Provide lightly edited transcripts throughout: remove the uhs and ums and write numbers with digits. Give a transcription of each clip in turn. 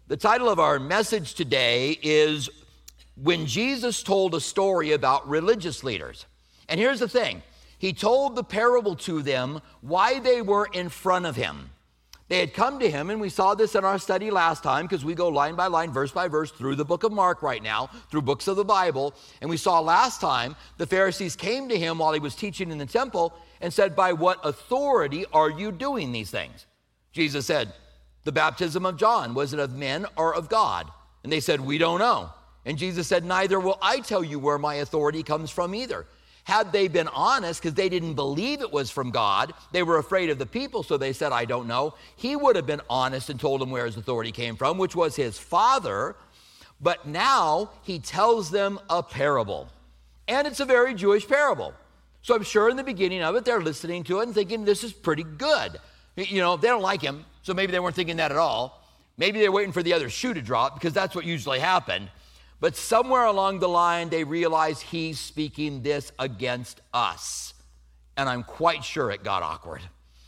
The title of our message today is When Jesus Told a Story About Religious Leaders. And here's the thing. He told the parable to them why they were in front of him. They had come to him, and we saw this in our study last time because we go line by line, verse by verse through the book of Mark right now, through books of the Bible. And we saw last time the Pharisees came to him while he was teaching in the temple and said, "By what authority are you doing these things?" Jesus said, "The baptism of John, was it of men or of God?" And they said, "We don't know." And Jesus said, "Neither will I tell you where my authority comes from either." Had they been honest, because they didn't believe it was from God, they were afraid of the people, so they said, "I don't know." He would have been honest and told them where his authority came from, which was his Father. But now he tells them a parable. And it's a very Jewish parable. So I'm sure in the beginning of it, they're listening to it and thinking, this is pretty good. You know, they don't like him, so maybe they weren't thinking that at all. Maybe they're waiting for the other shoe to drop, because that's what usually happened. But somewhere along the line, they realize he's speaking this against us. And I'm quite sure it got awkward.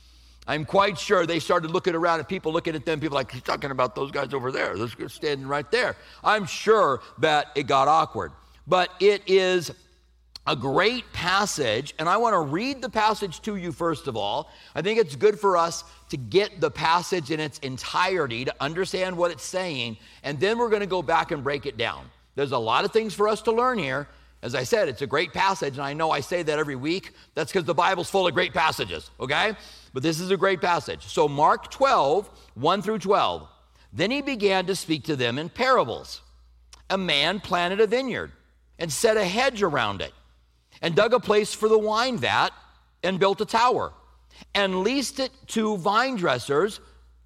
I'm quite sure they started looking around at people, looking at them, people like, he's talking about those guys over there. Those guys standing right there. I'm sure that it got awkward. But it is a great passage, and I want to read the passage to you first of all. I think it's good for us to get the passage in its entirety, to understand what it's saying, and then we're going to go back and break it down. There's a lot of things for us to learn here. As I said, it's a great passage, and I know I say that every week. That's because the Bible's full of great passages, okay? But this is a great passage. So Mark 12, 1 through 12. Then he began to speak to them in parables. A man planted a vineyard and set a hedge around it, and dug a place for the wine vat, and built a tower, and leased it to vine dressers,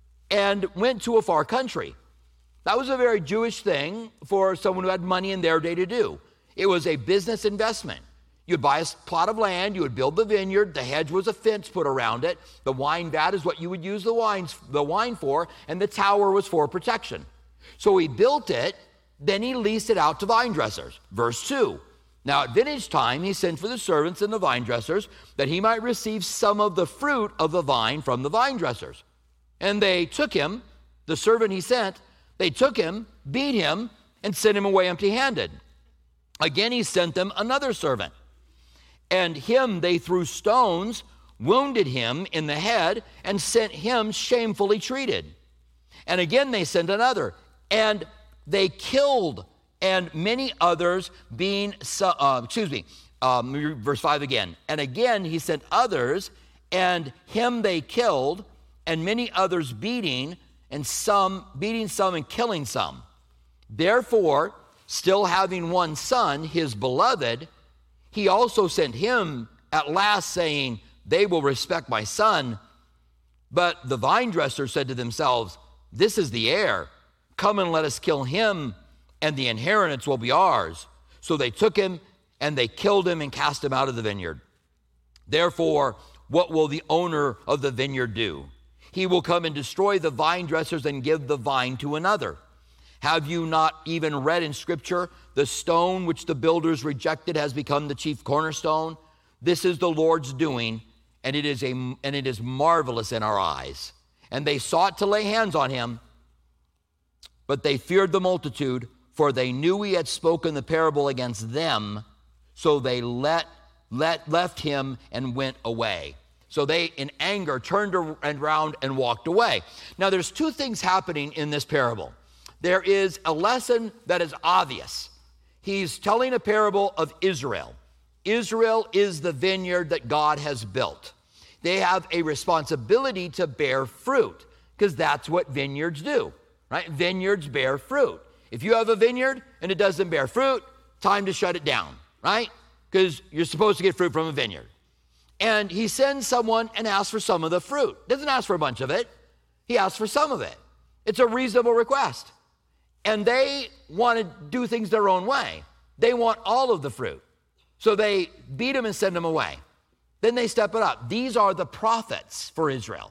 and went to a far country. That was a very Jewish thing for someone who had money in their day to do. It was a business investment. You'd buy a plot of land, you would build the vineyard, the hedge was a fence put around it, the wine vat is what you would use the wine for, and the tower was for protection. So he built it, then he leased it out to vine dressers. Verse 2. Now at vintage time, he sent for the servants and the vine dressers, that he might receive some of the fruit of the vine from the vine dressers. And they took him, the servant he sent, they took him, beat him, and sent him away empty-handed. Again he sent them another servant, and him they threw stones, wounded him in the head, and sent him shamefully treated. And again they sent another, and they killed, and many others verse 5 again. And again he sent others, and him they killed, and many others beating some and killing some. Therefore, still having one son, his beloved, he also sent him at last, saying, "They will respect my son." But the vine dressers said to themselves, "This is the heir. Come and let us kill him, and the inheritance will be ours." So they took him, and they killed him and cast him out of the vineyard. Therefore, what will the owner of the vineyard do? He will come and destroy the vine dressers and give the vine to another. Have you not even read in Scripture, the stone which the builders rejected has become the chief cornerstone? This is the Lord's doing, and it is marvelous in our eyes. And they sought to lay hands on him, but they feared the multitude, for they knew he had spoken the parable against them. So they left him and went away. So they, in anger, turned around and walked away. Now, there's two things happening in this parable. There is a lesson that is obvious. He's telling a parable of Israel. Israel is the vineyard that God has built. They have a responsibility to bear fruit, because that's what vineyards do, right? Vineyards bear fruit. If you have a vineyard and it doesn't bear fruit, time to shut it down, right? Because you're supposed to get fruit from a vineyard. And he sends someone and asks for some of the fruit. Doesn't ask for a bunch of it. He asks for some of it. It's a reasonable request. And they want to do things their own way. They want all of the fruit. So they beat him and send him away. Then they step it up. These are the prophets for Israel.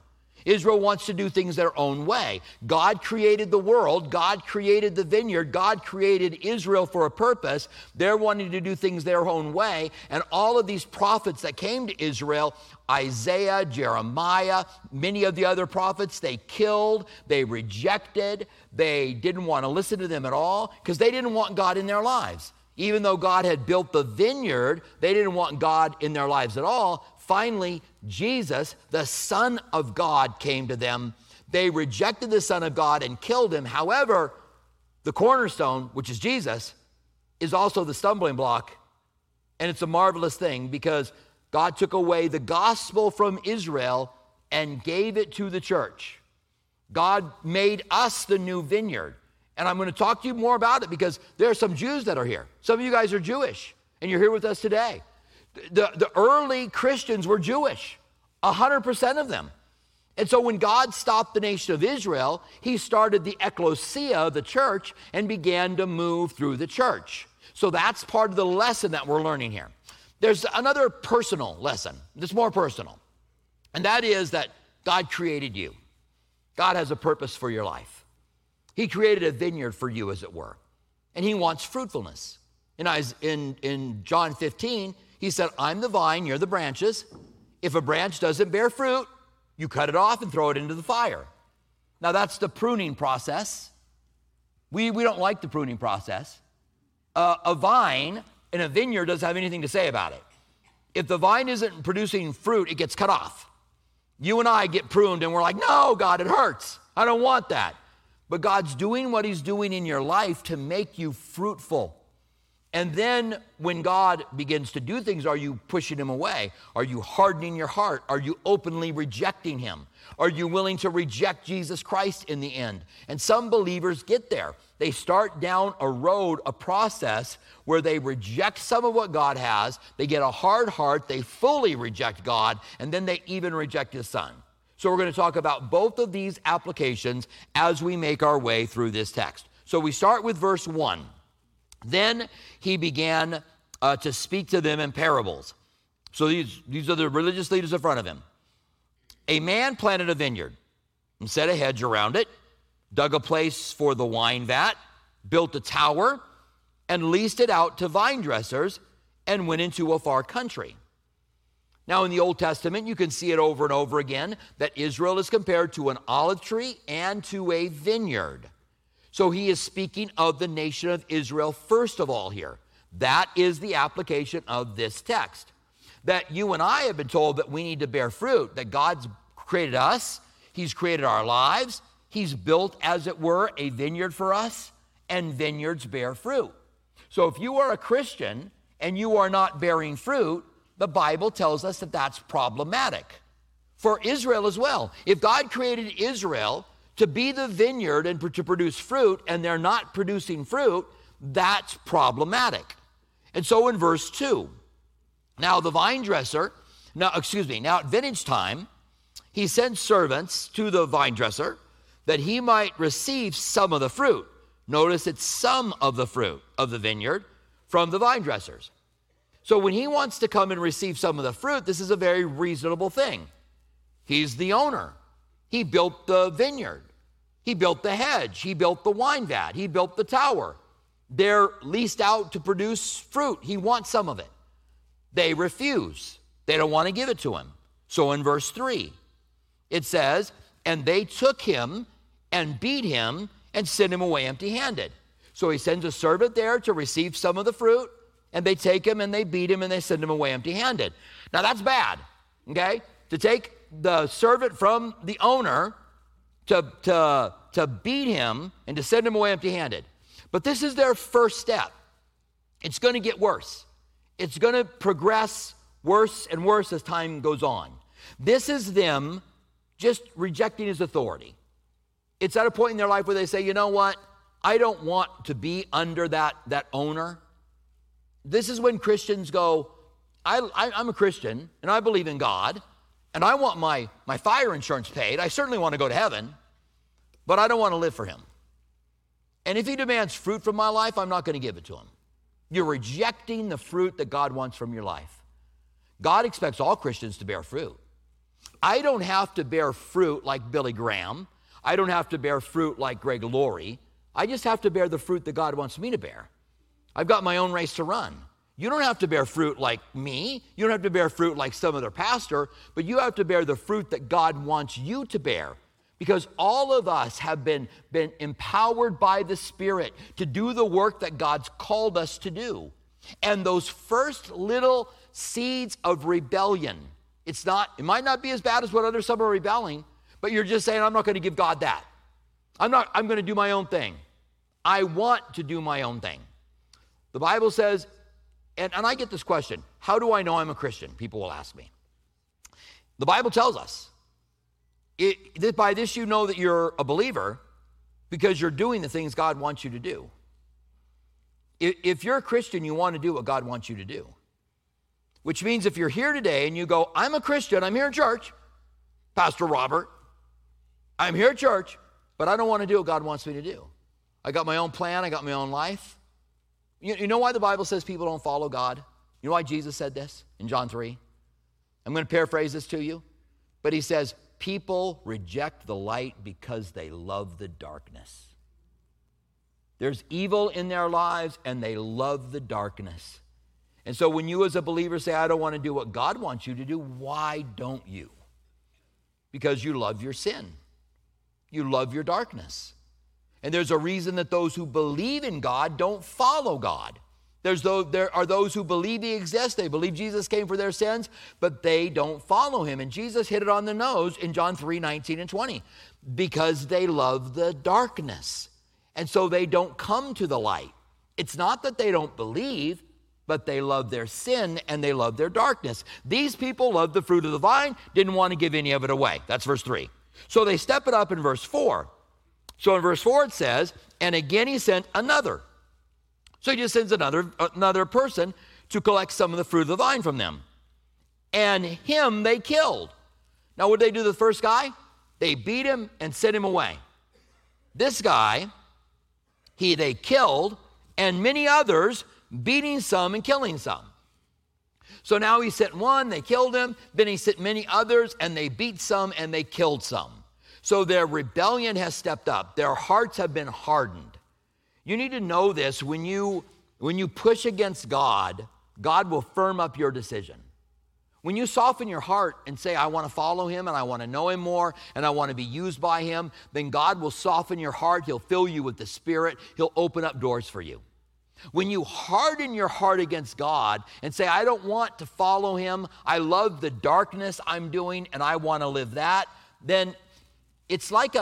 Israel wants to do things their own way. God created the world. God created the vineyard. God created Israel for a purpose. They're wanting to do things their own way. And all of these prophets that came to Israel, Isaiah, Jeremiah, many of the other prophets, they killed, they rejected. They didn't want to listen to them at all because they didn't want God in their lives. Even though God had built the vineyard, they didn't want God in their lives at all. Finally, Jesus, the Son of God, came to them. They rejected the Son of God and killed him. However, the cornerstone, which is Jesus, is also the stumbling block. And it's a marvelous thing because God took away the gospel from Israel and gave it to the church. God made us the new vineyard. And I'm going to talk to you more about it because there are some Jews that are here. Some of you guys are Jewish, and you're here with us today. The early Christians were Jewish, 100% of them. And so when God stopped the nation of Israel, he started the ecclesia, the church, and began to move through the church. So that's part of the lesson that we're learning here. There's another personal lesson that's more personal, and that is that God created you. God has a purpose for your life. He created a vineyard for you, as it were, and he wants fruitfulness. In John 15, he said, I'm the vine, you're the branches. If a branch doesn't bear fruit, you cut it off and throw it into the fire. Now, that's the pruning process. We don't like the pruning process. A vine in a vineyard doesn't have anything to say about it. If the vine isn't producing fruit, it gets cut off. You and I get pruned and we're like, no, God, it hurts. I don't want that. But God's doing what he's doing in your life to make you fruitful. And then when God begins to do things, are you pushing him away? Are you hardening your heart? Are you openly rejecting him? Are you willing to reject Jesus Christ in the end? And some believers get there. They start down a road, a process where they reject some of what God has. They get a hard heart. They fully reject God. And then they even reject his son. So we're going to talk about both of these applications as we make our way through this text. So we start with verse 1. Then he began to speak to them in parables. So these are the religious leaders in front of him. A man planted a vineyard and set a hedge around it, dug a place for the wine vat, built a tower, and leased it out to vine dressers and went into a far country. Now, in the Old Testament, you can see it over and over again that Israel is compared to an olive tree and to a vineyard. So he is speaking of the nation of Israel first of all here. That is the application of this text. That you and I have been told that we need to bear fruit, that God's created us, he's created our lives, he's built, as it were, a vineyard for us, and vineyards bear fruit. So if you are a Christian and you are not bearing fruit, the Bible tells us that that's problematic. For Israel as well. If God created Israel to be the vineyard and to produce fruit, and they're not producing fruit, that's problematic. And so in verse 2, now at vintage time, he sent servants to the vine dresser that he might receive some of the fruit. Notice it's some of the fruit of the vineyard from the vine dressers. So when he wants to come and receive some of the fruit, this is a very reasonable thing. He's the owner. He built the vineyard. He built the hedge. He built the wine vat. He built the tower. They're leased out to produce fruit. He wants some of it. They refuse. They don't want to give it to him. So in verse 3, it says, and they took him and beat him and sent him away empty-handed. So he sends a servant there to receive some of the fruit, and they take him and they beat him and they send him away empty-handed. Now that's bad, okay? To take the servant from the owner to beat him and to send him away empty-handed. But this is their first step. It's going to get worse. It's going to progress worse and worse as time goes on. This is them just rejecting his authority. It's at a point in their life where they say, you know what? I don't want to be under that owner. This is when Christians go, I'm a Christian and I believe in God and I want my fire insurance paid. I certainly want to go to heaven, but I don't want to live for him. And if he demands fruit from my life, I'm not going to give it to him. You're rejecting the fruit that God wants from your life. God expects all Christians to bear fruit. I don't have to bear fruit like Billy Graham. I don't have to bear fruit like Greg Laurie. I just have to bear the fruit that God wants me to bear. I've got my own race to run. You don't have to bear fruit like me. You don't have to bear fruit like some other pastor, but you have to bear the fruit that God wants you to bear. Because all of us have been empowered by the Spirit to do the work that God's called us to do. And those first little seeds of rebellion, it might not be as bad as what other some are rebelling, but you're just saying, I'm not going to give God that. I'm going to do my own thing. I want to do my own thing. The Bible says, and I get this question, how do I know I'm a Christian? People will ask me. The Bible tells us, by this you know that you're a believer because you're doing the things God wants you to do. If you're a Christian, you want to do what God wants you to do. Which means if you're here today and you go, I'm a Christian, I'm here in church, Pastor Robert, I'm here at church, but I don't want to do what God wants me to do. I got my own plan, I got my own life. You know why the Bible says people don't follow God? You know why Jesus said this in John 3? I'm going to paraphrase this to you, but he says, people reject the light because they love the darkness. There's evil in their lives and they love the darkness. And so when you as a believer say, I don't want to do what God wants you to do, why don't you? Because you love your sin. You love your darkness. And there's a reason that those who believe in God don't follow God. There are those who believe he exists. They believe Jesus came for their sins, but they don't follow him. And Jesus hit it on the nose in John 3:19 and 20, because they love the darkness. And so they don't come to the light. It's not that they don't believe, but they love their sin and they love their darkness. These people loved the fruit of the vine, didn't want to give any of it away. That's verse 3. So they step it up in verse 4. So in verse 4 it says, and again he sent another. So he just sends another person to collect some of the fruit of the vine from them. And him they killed. Now what did they do to the first guy? They beat him and sent him away. This guy, they killed, and many others, beating some and killing some. So now he sent one, they killed him, then he sent many others, and they beat some and they killed some. So their rebellion has stepped up. Their hearts have been hardened. You need to know this. When you push against God, God will firm up your decision. When you soften your heart and say, I want to follow him and I want to know him more and I want to be used by him, then God will soften your heart. He'll fill you with the Spirit. He'll open up doors for you. When you harden your heart against God and say, I don't want to follow him, I love the darkness I'm doing and I want to live that, then it's like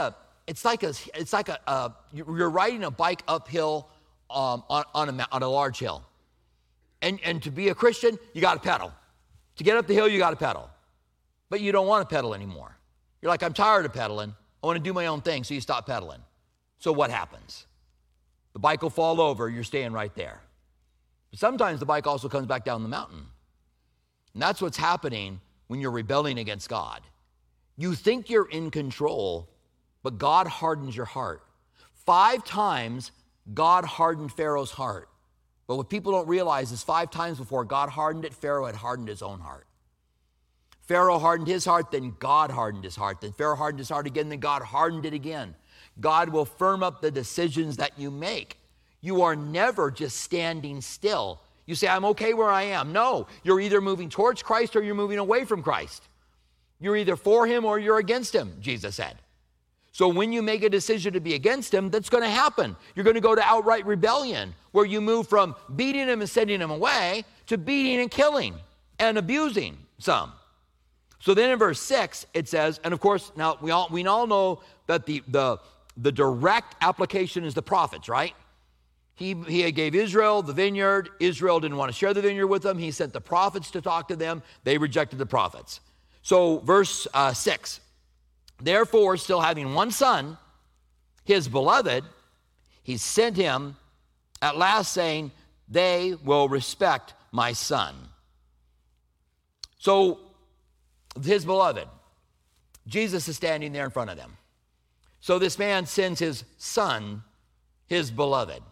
you're riding a bike uphill on a large hill. And to be a Christian, you got to pedal. To get up the hill, you got to pedal. But you don't want to pedal anymore. You're like, I'm tired of pedaling. I want to do my own thing, so you stop pedaling. So what happens? The bike will fall over, you're staying right there. But sometimes the bike also comes back down the mountain. And that's what's happening when you're rebelling against God. You think you're in control, but God hardens your heart. 5 times, God hardened Pharaoh's heart. But what people don't realize is 5 times before God hardened it, Pharaoh had hardened his own heart. Pharaoh hardened his heart, then God hardened his heart. Then Pharaoh hardened his heart again, then God hardened it again. God will firm up the decisions that you make. You are never just standing still. You say, I'm okay where I am. No, you're either moving towards Christ or you're moving away from Christ. You're either for him or you're against him, Jesus said. So when you make a decision to be against him, that's going to happen. You're going to go to outright rebellion, where you move from beating him and sending him away to beating and killing and abusing some. So then in verse 6, it says, and of course, now we all know that the direct application is the prophets, right? He gave Israel the vineyard. Israel didn't want to share the vineyard with them. He sent the prophets to talk to them. They rejected the prophets. So verse 6, therefore, still having one son, his beloved, he sent him at last saying, they will respect my son. So his beloved, Jesus is standing there in front of them. So this man sends his son, his beloved.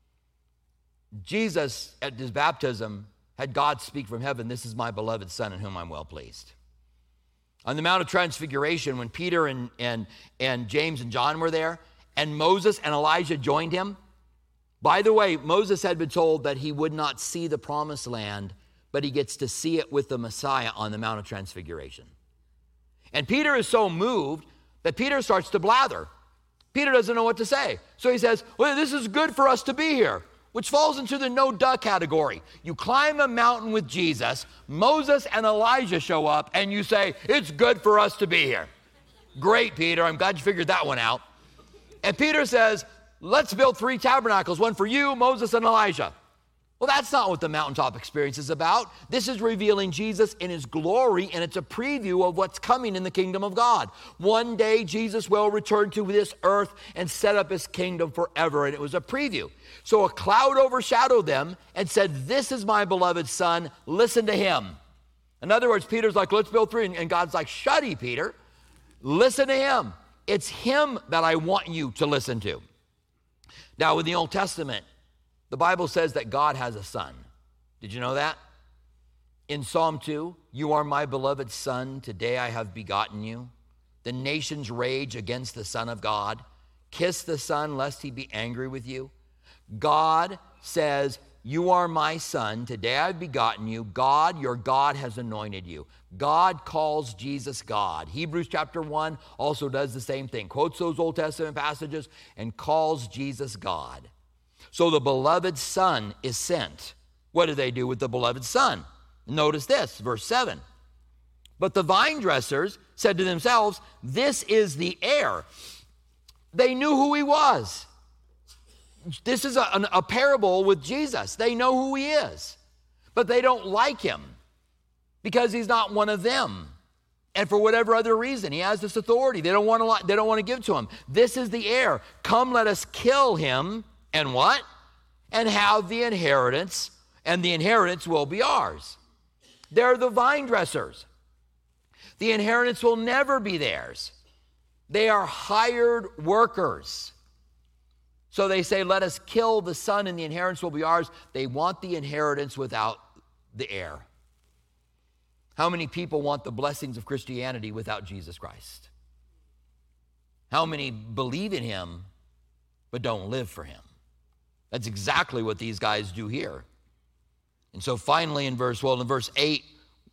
Jesus, at his baptism, had God speak from heaven, this is my beloved son in whom I'm well pleased. On the Mount of Transfiguration, when Peter and James and John were there, and Moses and Elijah joined him. By the way, Moses had been told that he would not see the promised land, but he gets to see it with the Messiah on the Mount of Transfiguration. And Peter is so moved that Peter starts to blather. Peter doesn't know what to say. So he says, well, this is good for us to be here, which falls into the no duh category. You climb a mountain with Jesus, Moses and Elijah show up, and you say, it's good for us to be here. Great, Peter. I'm glad you figured that one out. And Peter says, let's build 3 tabernacles, one for you, Moses, and Elijah. Well, that's not what the mountaintop experience is about. This is revealing Jesus in his glory, and it's a preview of what's coming in the kingdom of God. One day, Jesus will return to this earth and set up his kingdom forever, and it was a preview. So a cloud overshadowed them and said, this is my beloved son, listen to him. In other words, Peter's like, let's build 3, and God's like, shuddy, Peter, listen to him. It's him that I want you to listen to. Now, in the Old Testament, the Bible says that God has a son. Did you know that? In Psalm 2, you are my beloved son, today I have begotten you. The nations rage against the Son of God. Kiss the Son, lest he be angry with you. God says, you are my son, today I've begotten you. God, your God, has anointed you. God calls Jesus God. Hebrews chapter 1 also does the same thing. Quotes those Old Testament passages and calls Jesus God. So the beloved son is sent. What do they do with the beloved son? Notice this, verse 7. But the vine dressers said to themselves, this is the heir. They knew who he was. This is a parable with Jesus. They know who he is, but they don't like him because he's not one of them. And for whatever other reason, he has this authority. They don't want to give to him. This is the heir. Come, let us kill him. And what? And have the inheritance, and the inheritance will be ours. They're the vine dressers. The inheritance will never be theirs. They are hired workers. So they say, let us kill the son and the inheritance will be ours. They want the inheritance without the heir. How many people want the blessings of Christianity without Jesus Christ? How many believe in him but don't live for him? That's exactly what these guys do here. And so finally in verse 8,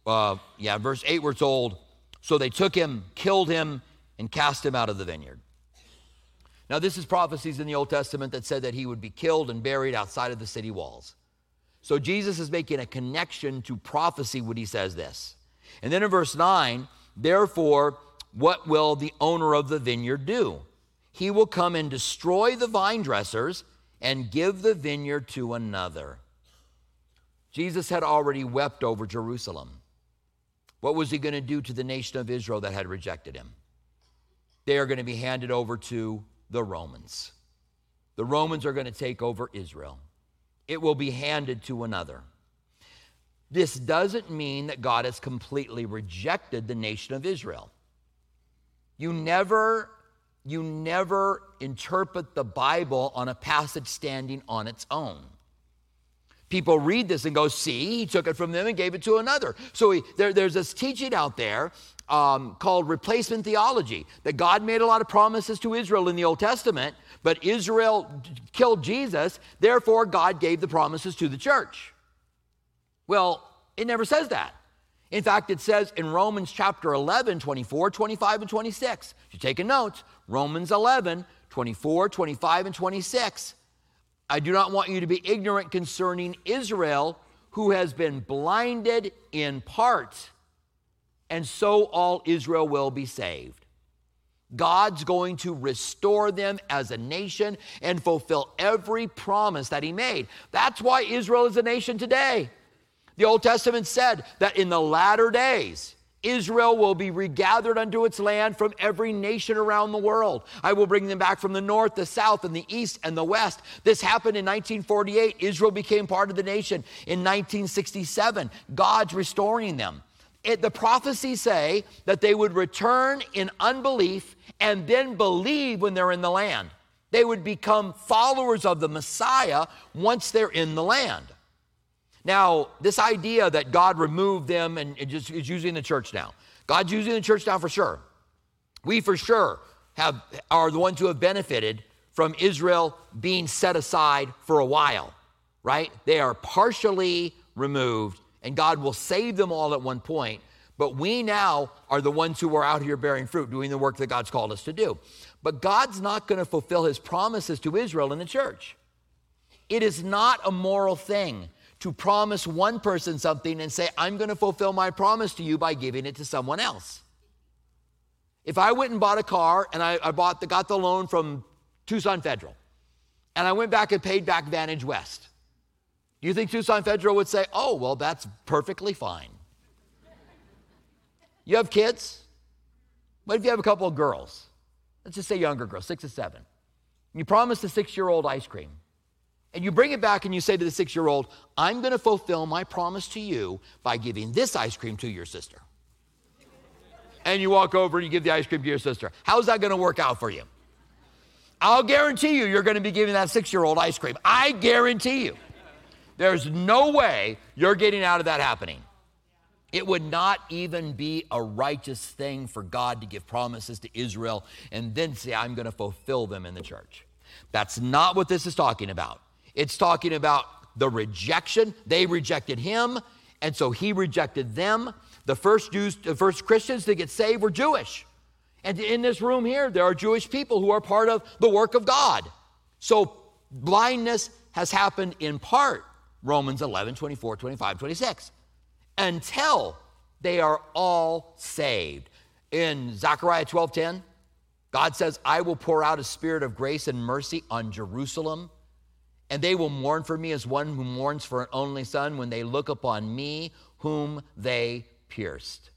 we're told, so they took him, killed him, and cast him out of the vineyard. Now this is prophecies in the Old Testament that said that he would be killed and buried outside of the city walls. So Jesus is making a connection to prophecy when he says this. And then in verse 9, therefore, what will the owner of the vineyard do? He will come and destroy the vine dressers and give the vineyard to another. Jesus had already wept over Jerusalem. What was he going to do to the nation of Israel that had rejected him? They are going to be handed over to the Romans. The Romans are going to take over Israel. It will be handed to another. This doesn't mean that God has completely rejected the nation of Israel. You never interpret the Bible on a passage standing on its own. People read this and go, see, he took it from them and gave it to another. So there's this teaching out there called replacement theology, that God made a lot of promises to Israel in the Old Testament, but Israel killed Jesus, therefore God gave the promises to the church. Well, it never says that. In fact, it says in Romans chapter 11, 24, 25, and 26. If you're taking notes, Romans 11, 24, 25, and 26. I do not want you to be ignorant concerning Israel, who has been blinded in part, and so all Israel will be saved. God's going to restore them as a nation and fulfill every promise that he made. That's why Israel is a nation today. The Old Testament said that in the latter days, Israel will be regathered unto its land from every nation around the world. I will bring them back from the north, the south, and the east, and the west. This happened in 1948. Israel became part of the nation in 1967. God's restoring them. The prophecies say that they would return in unbelief and then believe when they're in the land. They would become followers of the Messiah once they're in the land. Now, this idea that God removed them and is using the church now. God's using the church now for sure. We for sure are the ones who have benefited from Israel being set aside for a while, right? They are partially removed, and God will save them all at one point. But we now are the ones who are out here bearing fruit, doing the work that God's called us to do. But God's not going to fulfill his promises to Israel in the church. It is not a moral thing to promise one person something and say, I'm going to fulfill my promise to you by giving it to someone else. If I went and bought a car and I got the loan from Tucson Federal, and I went back and paid back Vantage West, do you think Tucson Federal would say, oh, well, that's perfectly fine? You have kids? What if you have a couple of girls? Let's just say younger girls, 6 or 7. You promise the 6-year-old ice cream. And you bring it back and you say to the 6-year-old, I'm going to fulfill my promise to you by giving this ice cream to your sister. And you walk over and you give the ice cream to your sister. How's that going to work out for you? I'll guarantee you're going to be giving that 6-year-old ice cream. I guarantee you. There's no way you're getting out of that happening. It would not even be a righteous thing for God to give promises to Israel and then say, I'm going to fulfill them in the church. That's not what this is talking about. It's talking about the rejection. They rejected him, and so he rejected them. The first Christians to get saved were Jewish. And in this room here, there are Jewish people who are part of the work of God. So blindness has happened in part, Romans 11, 24, 25, 26, until they are all saved. In Zechariah 12:10, God says, I will pour out a spirit of grace and mercy on Jerusalem, and they will mourn for me as one who mourns for an only son when they look upon me whom they pierced.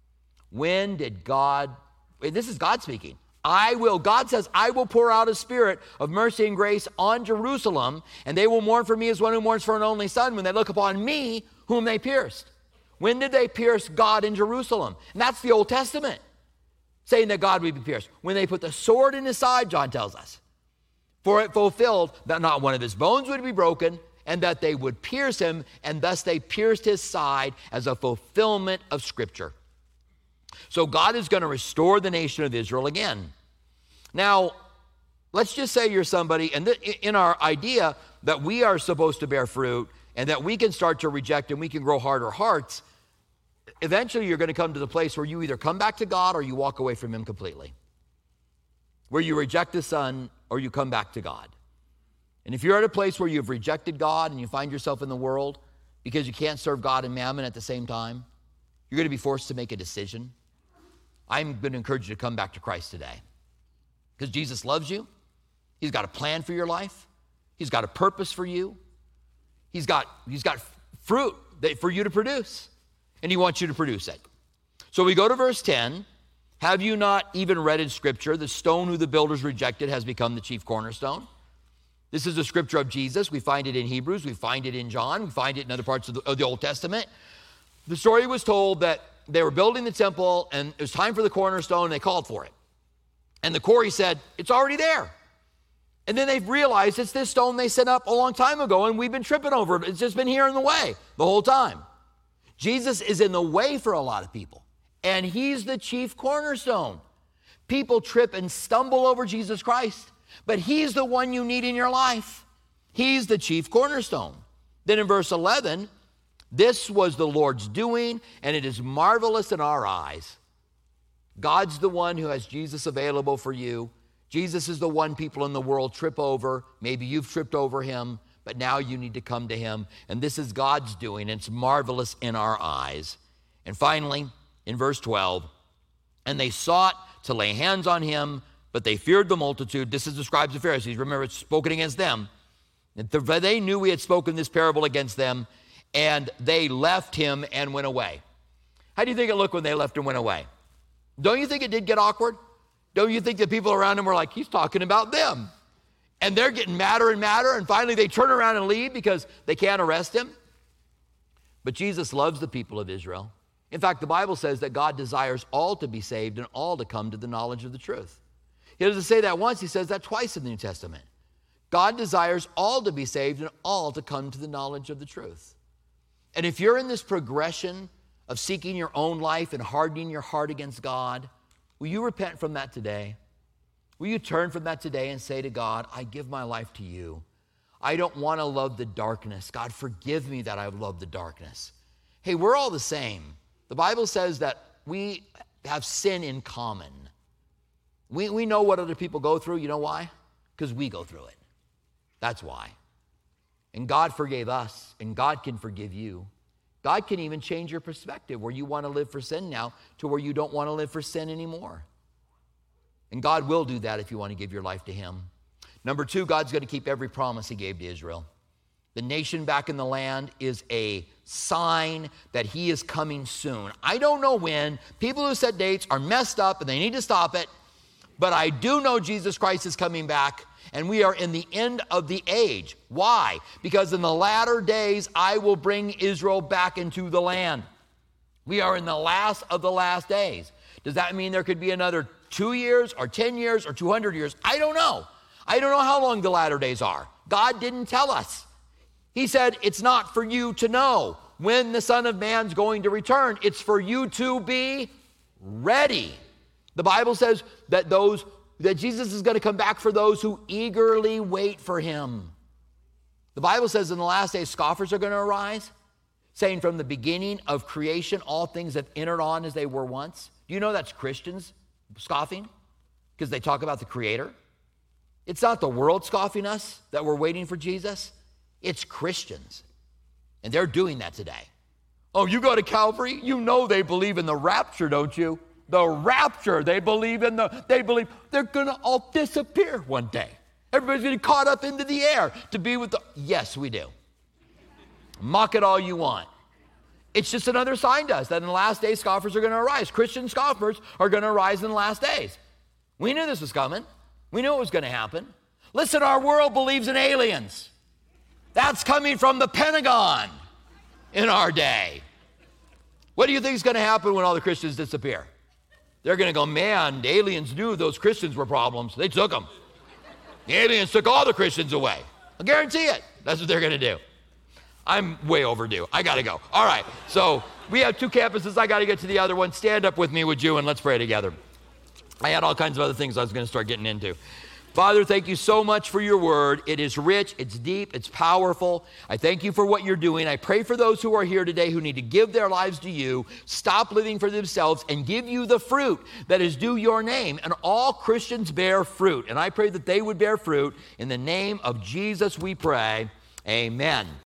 When did God, this is God speaking, God says, I will pour out a spirit of mercy and grace on Jerusalem, and they will mourn for me as one who mourns for an only son when they look upon me whom they pierced. When did they pierce God in Jerusalem? And that's the Old Testament, saying that God would be pierced. When they put the sword in his side, John tells us, for it fulfilled that not one of his bones would be broken, and that they would pierce him, and thus they pierced his side as a fulfillment of Scripture. So God is going to restore the nation of Israel again. Now, let's just say you're somebody, and in our idea that we are supposed to bear fruit, and that we can start to reject and we can grow harder hearts, eventually you're going to come to the place where you either come back to God or you walk away from him completely. Where you reject the Son or you come back to God. And if you're at a place where you've rejected God and you find yourself in the world because you can't serve God and mammon at the same time, you're going to be forced to make a decision. I'm going to encourage you to come back to Christ today. Because Jesus loves you. He's got a plan for your life. He's got a purpose for you. He's got fruit for you to produce. And he wants you to produce it. So we go to verse 10. Have you not even read in Scripture, the stone who the builders rejected has become the chief cornerstone? This is a scripture of Jesus. We find it in Hebrews. We find it in John. We find it in other parts of the Old Testament. The story was told that they were building the temple, and it was time for the cornerstone, and they called for it. And the quarry said, it's already there. And then they've realized it's this stone they set up a long time ago, and we've been tripping over it. It's just been here in the way the whole time. Jesus is in the way for a lot of people, and he's the chief cornerstone. People trip and stumble over Jesus Christ, but he's the one you need in your life. He's the chief cornerstone. Then in verse 11, this was the Lord's doing, and it is marvelous in our eyes. God's the one who has Jesus available for you. Jesus is the one people in the world trip over. Maybe you've tripped over him, but now you need to come to him. And this is God's doing. It's marvelous in our eyes. And finally, in verse 12, and they sought to lay hands on him, but they feared the multitude. This is the scribes and Pharisees. Remember, it's spoken against them. They knew we had spoken this parable against them, and they left him and went away. How do you think it looked when they left and went away? Don't you think it did get awkward? Don't you think the people around him were like, he's talking about them? And they're getting madder and madder, and finally they turn around and leave because they can't arrest him. But Jesus loves the people of Israel. In fact, the Bible says that God desires all to be saved and all to come to the knowledge of the truth. He doesn't say that once, he says that twice in the New Testament. God desires all to be saved and all to come to the knowledge of the truth. And if you're in this progression of seeking your own life and hardening your heart against God, will you repent from that today? Will you turn from that today and say to God, I give my life to you. I don't want to love the darkness. God, forgive me that I've loved the darkness. Hey, we're all the same. The Bible says that we have sin in common. We know what other people go through. You know why? Because we go through it. That's why. And God forgave us, and God can forgive you. God can even change your perspective where you want to live for sin now to where you don't want to live for sin anymore. And God will do that if you want to give your life to him. Number two, God's going to keep every promise he gave to Israel. The nation back in the land is a sign that he is coming soon. I don't know when. People who set dates are messed up and they need to stop it. But I do know Jesus Christ is coming back, and we are in the end of the age. Why? Because in the latter days, I will bring Israel back into the land. We are in the last of the last days. Does that mean there could be another 2 years or 10 years or 200 years? I don't know. I don't know how long the latter days are. God didn't tell us. He said, it's not for you to know when the Son of Man's going to return. It's for you to be ready. The Bible says that Jesus is going to come back for those who eagerly wait for him. The Bible says in the last days, scoffers are going to arise, saying from the beginning of creation, all things have entered on as they were once. Do you know that's Christians scoffing? Because they talk about the Creator. It's not the world scoffing us that we're waiting for Jesus. It's Christians. And they're doing that today. Oh, you go to Calvary? You know they believe in the rapture, don't you? The rapture. They believe they're going to all disappear one day. Everybody's going to be caught up into the air to be with the... Yes, we do. Mock it all you want. It's just another sign to us that in the last days, scoffers are going to arise. Christian scoffers are going to arise in the last days. We knew this was coming. We knew it was going to happen. Listen, our world believes in aliens. That's coming from the Pentagon in our day. What do you think is going to happen when all the Christians disappear? They're going to go, man, the aliens knew those Christians were problems. They took them. The aliens took all the Christians away. I guarantee it. That's what they're going to do. I'm way overdue. I got to go. All right. So we have 2 campuses. I got to get to the other one. Stand up with me, would you, and let's pray together. I had all kinds of other things I was going to start getting into. Father, thank you so much for your word. It is rich, it's deep, it's powerful. I thank you for what you're doing. I pray for those who are here today who need to give their lives to you, stop living for themselves, and give you the fruit that is due your name. And all Christians bear fruit. And I pray that they would bear fruit. In the name of Jesus we pray. Amen.